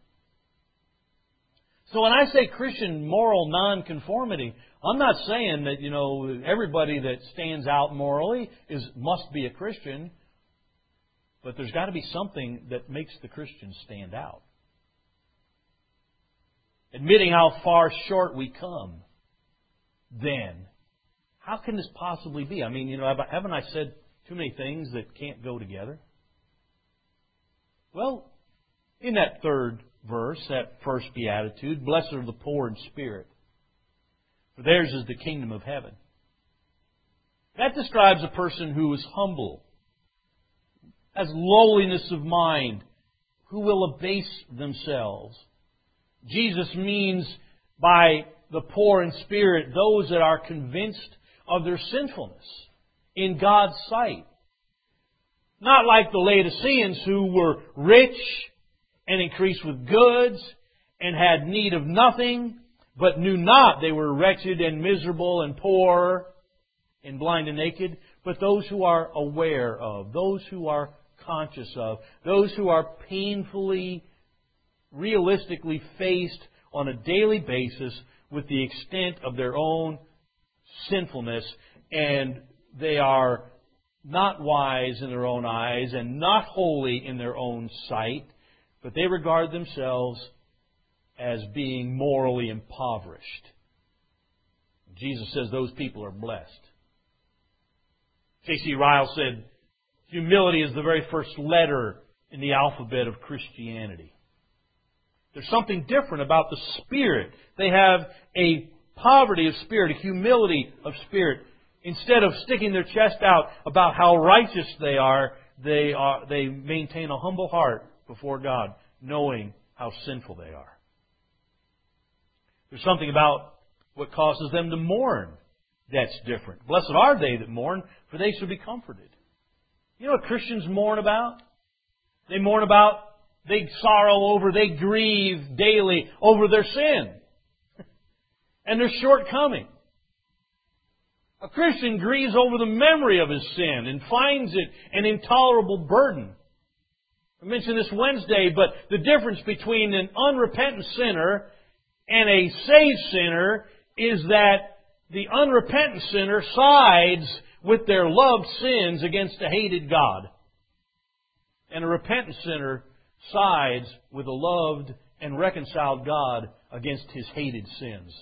So when I say Christian moral nonconformity, I'm not saying that, you know, everybody that stands out morally is must be a Christian. But there's got to be something that makes the Christian stand out. Admitting how far short we come, then, how can this possibly be? I mean, you know, haven't I said too many things that can't go together? Well, in that third verse, that first beatitude, blessed are the poor in spirit, for theirs is the kingdom of heaven. That describes a person who is humble, has lowliness of mind, who will abase themselves. Jesus means by the poor in spirit those that are convinced of their sinfulness in God's sight. Not like the Laodiceans who were rich and increased with goods and had need of nothing, but knew not they were wretched and miserable and poor and blind and naked, but those who are aware of, those who are conscious of, those who are painfully, realistically faced on a daily basis with the extent of their own sinfulness, and they are not wise in their own eyes and not holy in their own sight, but they regard themselves as being morally impoverished. Jesus says those people are blessed. J C Ryle said, humility is the very first letter in the alphabet of Christianity. There's something different about the spirit. They have a poverty of spirit, a humility of spirit. Instead of sticking their chest out about how righteous they are, they are they maintain a humble heart before God, knowing how sinful they are. There's something about what causes them to mourn that's different. Blessed are they that mourn, for they shall be comforted. You know what Christians mourn about? They mourn about, they sorrow over, they grieve daily over their sin and their shortcoming. A Christian grieves over the memory of his sin and finds it an intolerable burden. I mentioned this Wednesday, but the difference between an unrepentant sinner and a saved sinner is that the unrepentant sinner sides with their loved sins against a hated God. And a repentant sinner sides with a loved and reconciled God against his hated sins.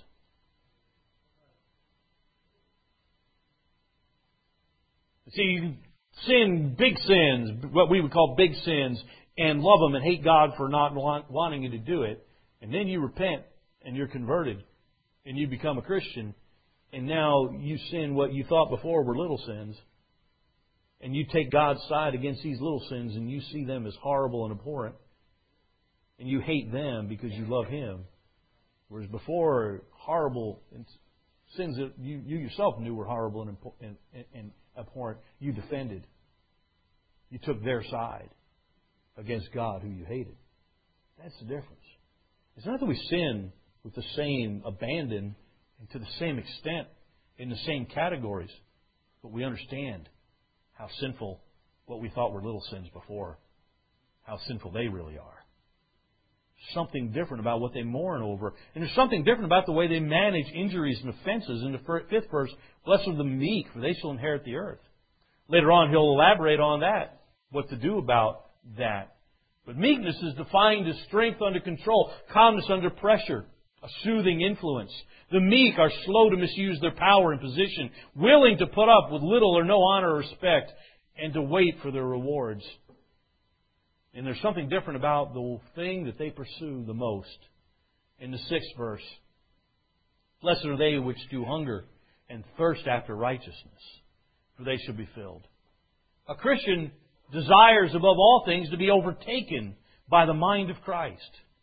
See, you can sin big sins, what we would call big sins, and love them and hate God for not want, wanting you to do it. And then you repent and you're converted and you become a Christian. And now you sin what you thought before were little sins. And you take God's side against these little sins and you see them as horrible and abhorrent. And you hate them because you love Him. Whereas before, horrible sins that you, you yourself knew were horrible and, and, and, and abhorrent, you defended. You took their side against God who you hated. That's the difference. It's not that we sin with the same abandon and to the same extent in the same categories, but we understand how sinful what we thought were little sins before, how sinful they really are. Something different about what they mourn over. And there's something different about the way they manage injuries and offenses. In the fifth verse, blessed are the meek, for they shall inherit the earth. Later on, he'll elaborate on that, what to do about that. But meekness is defined as strength under control, calmness under pressure, a soothing influence. The meek are slow to misuse their power and position, willing to put up with little or no honor or respect, and to wait for their rewards. And there's something different about the thing that they pursue the most. In the sixth verse, blessed are they which do hunger and thirst after righteousness, for they shall be filled. A Christian desires above all things to be overtaken by the mind of Christ.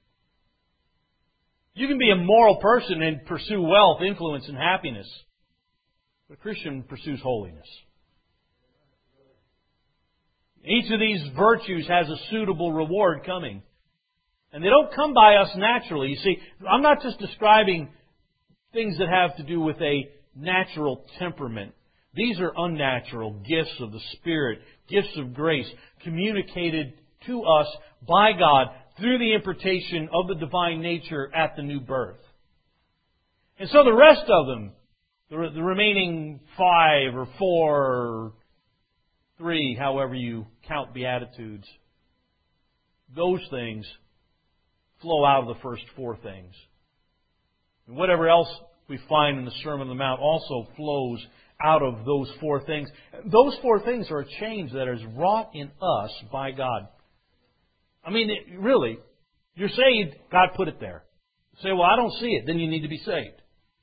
You can be a moral person and pursue wealth, influence, and happiness. But a Christian pursues holiness. Each of these virtues has a suitable reward coming. And they don't come by us naturally. You see, I'm not just describing things that have to do with a natural temperament. These are unnatural gifts of the Spirit, gifts of grace, communicated to us by God through the impartation of the divine nature at the new birth. And so the rest of them, the, the remaining five or four or three, however you count Beatitudes, those things flow out of the first four things. And whatever else we find in the Sermon on the Mount also flows out of those four things. Those four things are a change that is wrought in us by God. I mean, it, really, you're saved, God put it there. You say, well, I don't see it. Then you need to be saved.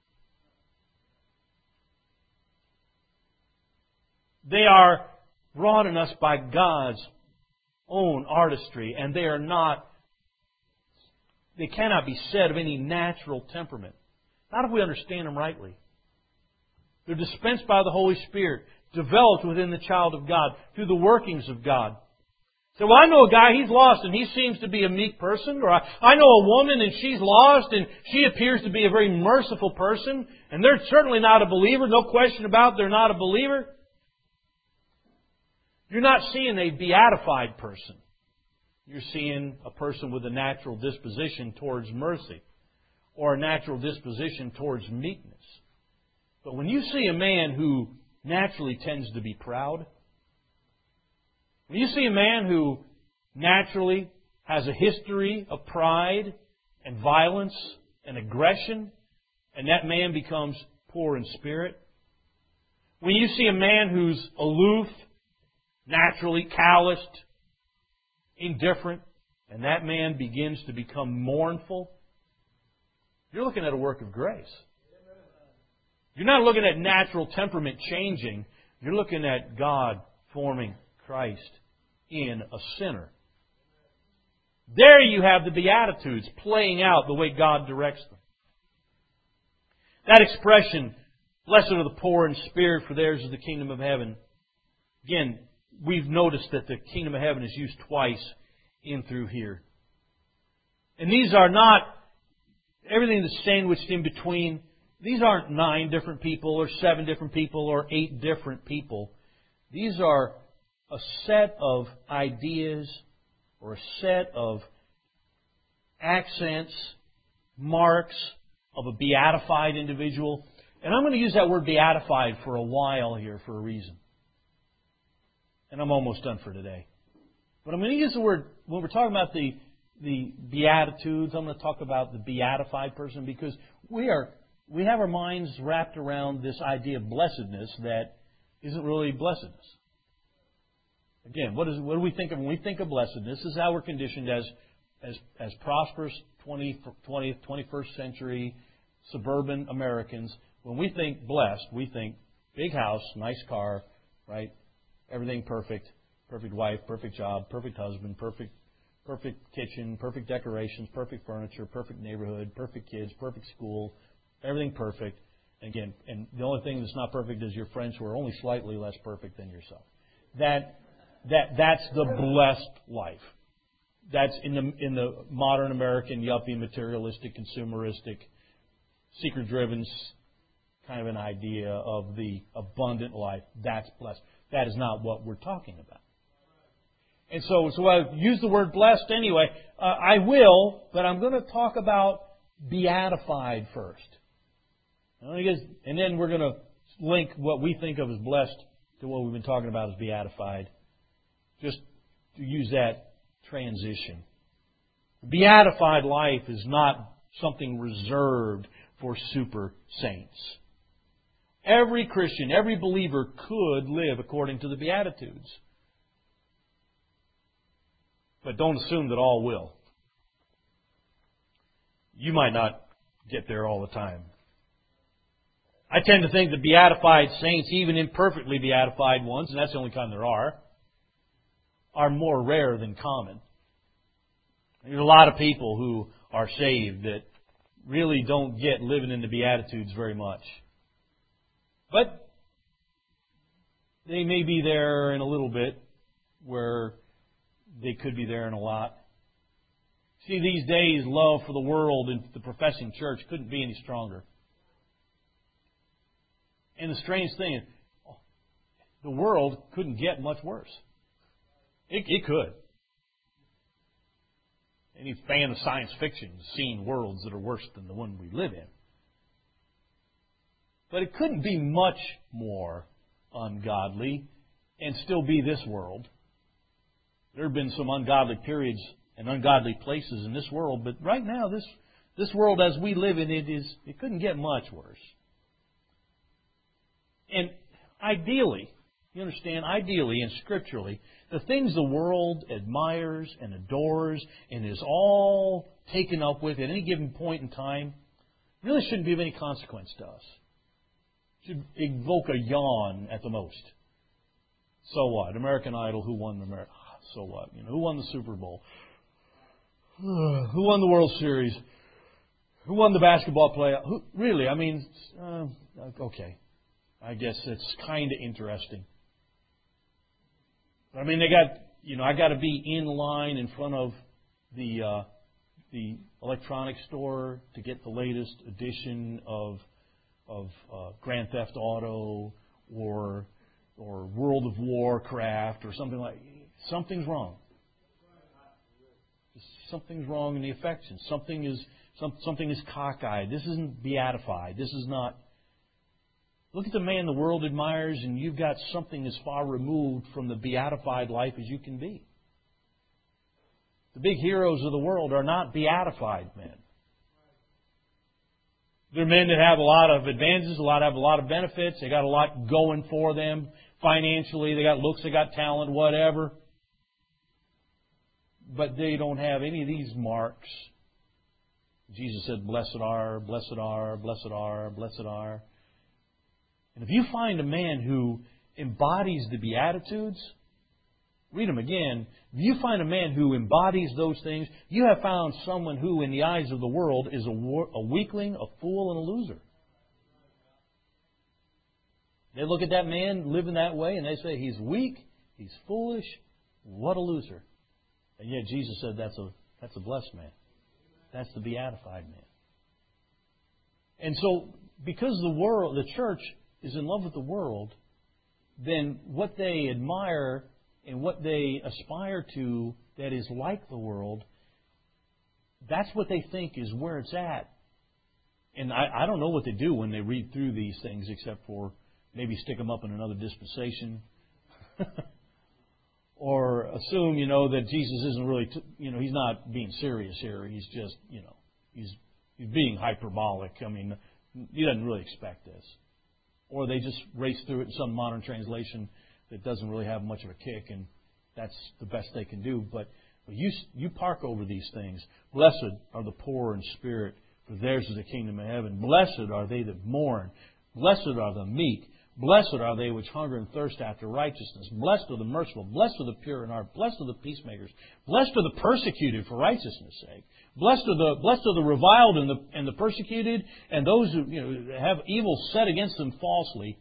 They are wrought in us by God's own artistry, and they are not, they cannot be said of any natural temperament. Not if we understand them rightly. They're dispensed by the Holy Spirit, developed within the child of God, through the workings of God. So, well, I know a guy, he's lost, and he seems to be a meek person. Or I, I know a woman, and she's lost, and she appears to be a very merciful person. And they're certainly not a believer. No question about it, they're not a believer. You're not seeing a beatified person. You're seeing a person with a natural disposition towards mercy, or a natural disposition towards meekness. But when you see a man who naturally tends to be proud, when you see a man who naturally has a history of pride and violence and aggression, and that man becomes poor in spirit, when you see a man who's aloof, naturally calloused, indifferent, and that man begins to become mournful, you're looking at a work of grace. You're not looking at natural temperament changing. You're looking at God forming Christ in a sinner. There you have the Beatitudes playing out the way God directs them. That expression, blessed are the poor in spirit, for theirs is the kingdom of heaven. Again, we've noticed that the kingdom of heaven is used twice in through here. And these are not everything that's sandwiched in between. These aren't nine different people or seven different people or eight different people. These are a set of ideas or a set of accents, marks of a beatified individual. And I'm going to use that word beatified for a while here for a reason. And I'm almost done for today. But I'm going to use the word, when we're talking about the, the Beatitudes, I'm going to talk about the beatified person because we are we have our minds wrapped around this idea of blessedness that isn't really blessedness. Again, what, is, what do we think of when we think of blessedness? This is how we're conditioned as as, as prosperous twentieth, twentieth, twenty-first century suburban Americans. When we think blessed, we think big house, nice car, right? Everything perfect, perfect wife, perfect job, perfect husband, perfect perfect kitchen, perfect decorations, perfect furniture, perfect neighborhood, perfect kids, perfect school, everything perfect. And again, and the only thing that's not perfect is your friends who are only slightly less perfect than yourself. That that that's the blessed life. That's in the in the modern American yuppie, materialistic, consumeristic, seeker-driven kind of an idea of the abundant life. That's blessed. That is not what we're talking about. And so, so I use the word blessed anyway. Uh, I will, but I'm going to talk about beatified first. And then we're going to link what we think of as blessed to what we've been talking about as beatified. Just to use that transition. Beatified life is not something reserved for super saints. Every Christian, every believer could live according to the Beatitudes. But don't assume that all will. You might not get there all the time. I tend to think that beatified saints, even imperfectly beatified ones, and that's the only kind there are, are more rare than common. There's a lot of people who are saved that really don't get living in the Beatitudes very much. But they may be there in a little bit where they could be there in a lot. See, these days, love for the world and the professing church couldn't be any stronger. And the strange thing is, the world couldn't get much worse. It, it could. Any fan of science fiction has seen worlds that are worse than the one we live in. But it couldn't be much more ungodly and still be this world. There have been some ungodly periods and ungodly places in this world, but right now, this this world as we live in it is it couldn't get much worse. And ideally, you understand, ideally and scripturally, the things the world admires and adores and is all taken up with at any given point in time really shouldn't be of any consequence to us. Should evoke a yawn at the most. So what? American Idol, who won the American? So what? You know, who won the Super Bowl? Who won the World Series? Who won the basketball playoff? Who, really? I mean, uh, okay. I guess it's kind of interesting. I mean, they got you know, I got to be in line in front of the uh, the electronics store to get the latest edition of of uh, Grand Theft Auto or or World of Warcraft or something like. Something's wrong. Something's wrong in the affections. Something is some, something is cockeyed. This isn't beatified. This is not. Look at the man the world admires, and you've got something as far removed from the beatified life as you can be. The big heroes of the world are not beatified men. They're men that have a lot of advantages, a lot have a lot of benefits. They got a lot going for them financially. They got looks, they got talent, whatever. But they don't have any of these marks. Jesus said, "Blessed are, blessed are, blessed are, blessed are." And if you find a man who embodies the Beatitudes, read them again. If you find a man who embodies those things, you have found someone who, in the eyes of the world, is a, a weakling, a fool, and a loser. They look at that man living that way and they say, he's weak, he's foolish, what a loser. And yet Jesus said that's a, that's a blessed man. That's the beatified man. And so, because the world, the church is in love with the world, then what they admire and what they aspire to that is like the world, that's what they think is where it's at. And I, I don't know what they do when they read through these things except for maybe stick them up in another dispensation. Or assume, you know, that Jesus isn't really, t- you know, He's not being serious here. He's just, you know, He's, he's being hyperbolic. I mean, He doesn't really expect this. Or they just race through it in some modern translation that doesn't really have much of a kick, and that's the best they can do. But, but you, you park over these things. Blessed are the poor in spirit, for theirs is the kingdom of heaven. Blessed are they that mourn. Blessed are the meek. Blessed are they which hunger and thirst after righteousness. Blessed are the merciful. Blessed are the pure in heart. Blessed are the peacemakers. Blessed are the persecuted for righteousness' sake. Blessed are the blessed are the reviled and the and the persecuted, and those who, you know, have evil said against them falsely.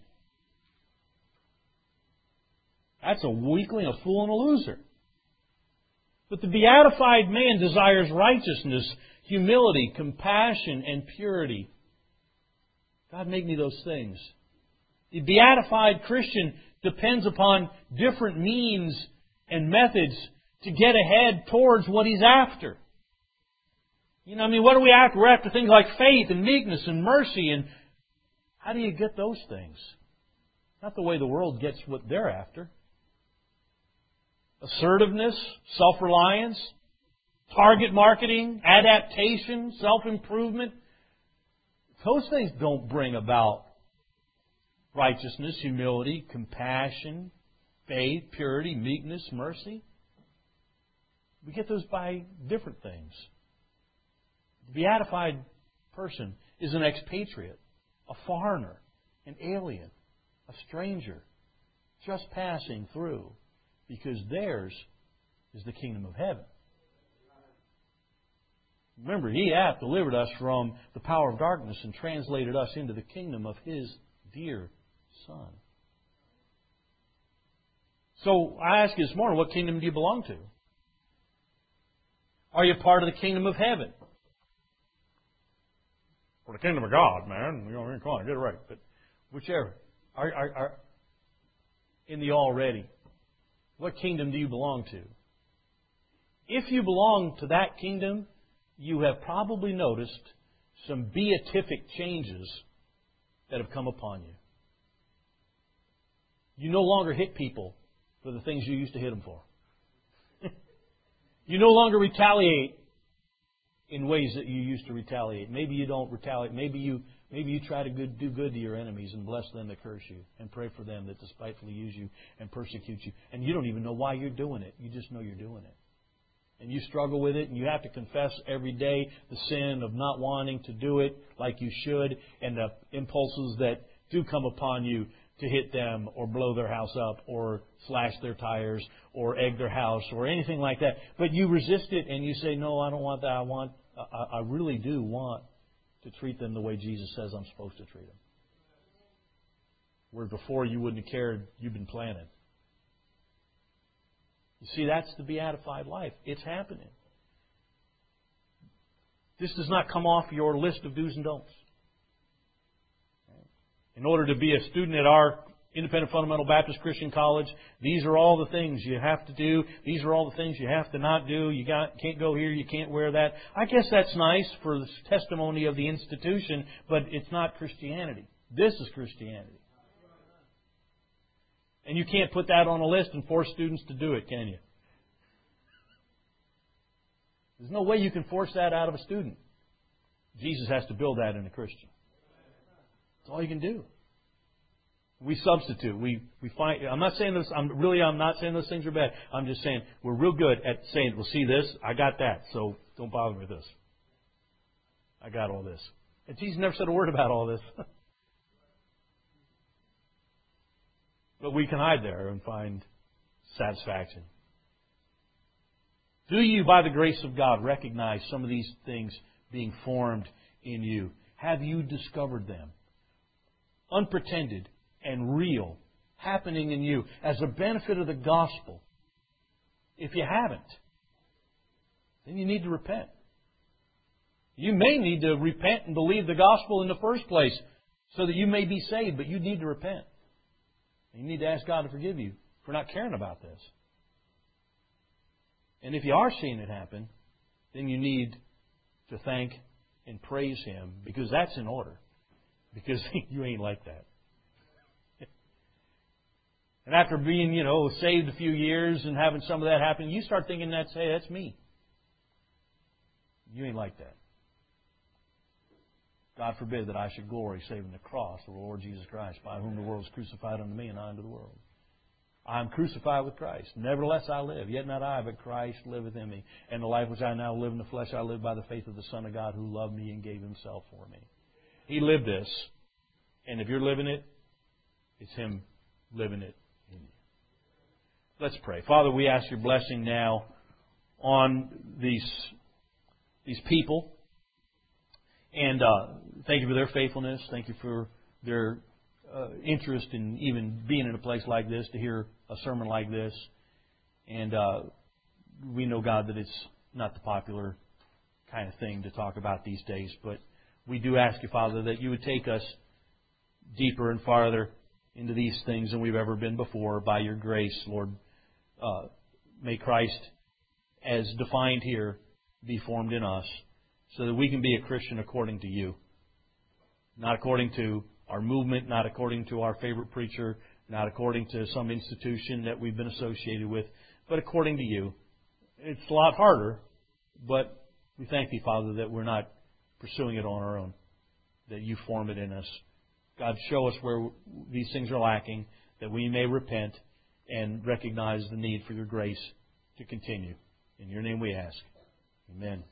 That's a weakling, a fool, and a loser. But the beatified man desires righteousness, humility, compassion, and purity. God, make me those things. The beatified Christian depends upon different means and methods to get ahead towards what he's after. You know, I mean, what are we after? We're after things like faith and meekness and mercy. And how do you get those things? Not the way the world gets what they're after. Assertiveness, self-reliance, target marketing, adaptation, self-improvement. Those things don't bring about righteousness, humility, compassion, faith, purity, meekness, mercy. We get those by different things. The beatified person is an expatriate, a foreigner, an alien, a stranger, just passing through, because theirs is the kingdom of heaven. Remember, He hath delivered us from the power of darkness and translated us into the kingdom of His dear Son. So I ask you this morning, what kingdom do you belong to? Are you part of the kingdom of heaven? Or the kingdom of God, man. You know, come on, get it right. But whichever. Are, are, are in the already. What kingdom do you belong to? If you belong to that kingdom, you have probably noticed some beatific changes that have come upon you. You no longer hit people for the things you used to hit them for. You no longer retaliate in ways that you used to retaliate. Maybe you don't retaliate. Maybe you maybe you try to good, do good to your enemies and bless them that curse you and pray for them that despitefully use you and persecute you. And you don't even know why you're doing it. You just know you're doing it. And you struggle with it, and you have to confess every day the sin of not wanting to do it like you should, and the impulses that do come upon you to hit them or blow their house up or slash their tires or egg their house or anything like that. But you resist it and you say, no, I don't want that. I want, I, I really do want to treat them the way Jesus says I'm supposed to treat them. Where before you wouldn't have cared, you've been planted. You see, that's the beatified life. It's happening. This does not come off your list of do's and don'ts. In order to be a student at our Independent Fundamental Baptist Christian College, these are all the things you have to do. These are all the things you have to not do. You got, can't go here, you can't wear that. I guess that's nice for the testimony of the institution, but it's not Christianity. This is Christianity. And you can't put that on a list and force students to do it, can you? There's no way you can force that out of a student. Jesus has to build that in a Christian. That's all you can do. We substitute. We we find. I'm not saying this. I'm really. I'm not saying those things are bad. I'm just saying we're real good at saying, "Well, see this. I got that. So don't bother me with this. I got all this." And Jesus never said a word about all this. But we can hide there and find satisfaction. Do you, by the grace of God, recognize some of these things being formed in you? Have you discovered them? Unpretended and real, happening in you as a benefit of the gospel. If you haven't, then you need to repent. You may need to repent and believe the gospel in the first place so that you may be saved, but you need to repent. You need to ask God to forgive you for not caring about this. And if you are seeing it happen, then you need to thank and praise Him, because that's in order. Because you ain't like that. And after being, you know, saved a few years and having some of that happen, you start thinking that's, hey, that's me. You ain't like that. God forbid that I should glory save in the cross of the Lord Jesus Christ, by whom the world is crucified unto me and I unto the world. I am crucified with Christ. Nevertheless I live, yet not I, but Christ liveth in me. And the life which I now live in the flesh, I live by the faith of the Son of God, who loved me and gave Himself for me. He lived this. And if you're living it, it's Him living it in you. Let's pray. Father, we ask Your blessing now on these, these people. And uh, thank You for their faithfulness. Thank You for their uh, interest in even being in a place like this, to hear a sermon like this. And uh, we know, God, that it's not the popular kind of thing to talk about these days. But we do ask You, Father, that You would take us deeper and farther into these things than we've ever been before by Your grace, Lord. Uh, may Christ, as defined here, be formed in us, so that we can be a Christian according to You. Not according to our movement, not according to our favorite preacher, not according to some institution that we've been associated with, but according to You. It's a lot harder, but we thank Thee, Father, that we're not pursuing it on our own, that You form it in us. God, show us where these things are lacking, that we may repent and recognize the need for Your grace to continue. In Your name we ask. Amen.